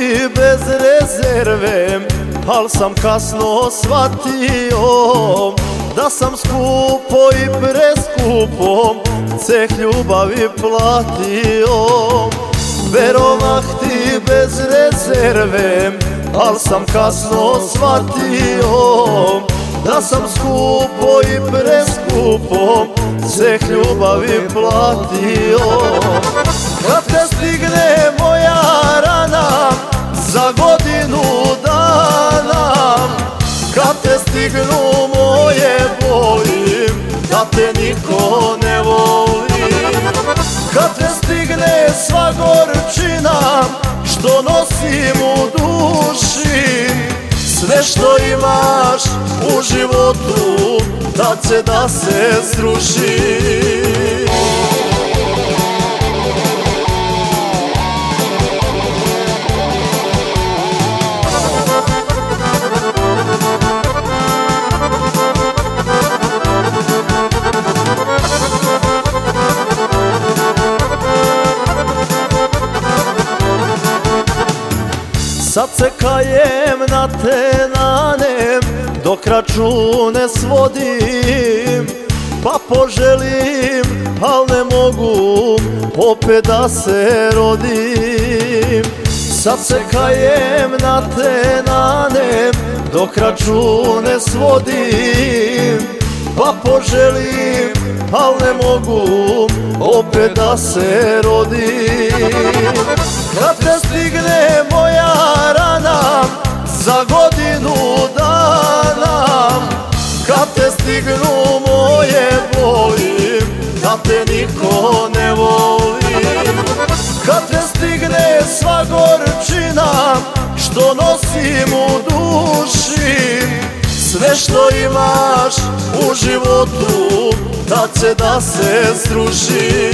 ti bez rezerve, al sam kasno shvatio da sam skupo i preskupo ceh ljubavi platio. Verovah ti bez rezerve, al sam kasno shvatio da sam skupo i preskupo ceh ljubavi platio. Kad te stigne moja rana za godinu dana, kad te stignu moje boli, da te niko ne voli, kad te stigne sva gorčina što nosim u duši, sve što imaš u životu tad će da se sruši. Sad se kajem na te nanem, dok račune svodim, pa poželim, al ne mogu opet da se rodim. Sad se kajem na te nanem, dok račune svodim, pa poželim, al ne mogu opet da se rodim. Kad te stigne moja rana za godinu dana, kad te stignu moje boli, da te niko ne voli, kad te stigne sva gorčina što nosim u duši, sve što imaš u životu tad će da se sruši.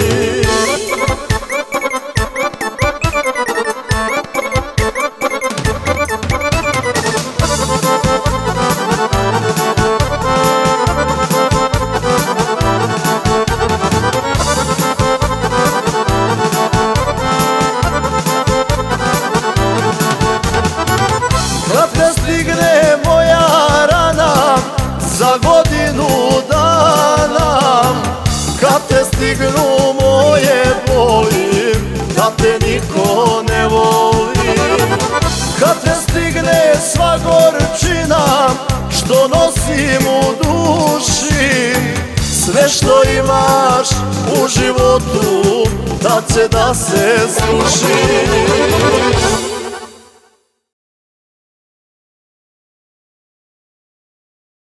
Kad te stigne moja rana za godinu dana, kad te stignu moje boli, da te niko ne voli, kad te stigne sva gorčina što nosim u duši, sve što imaš u životu tad će da se sruši.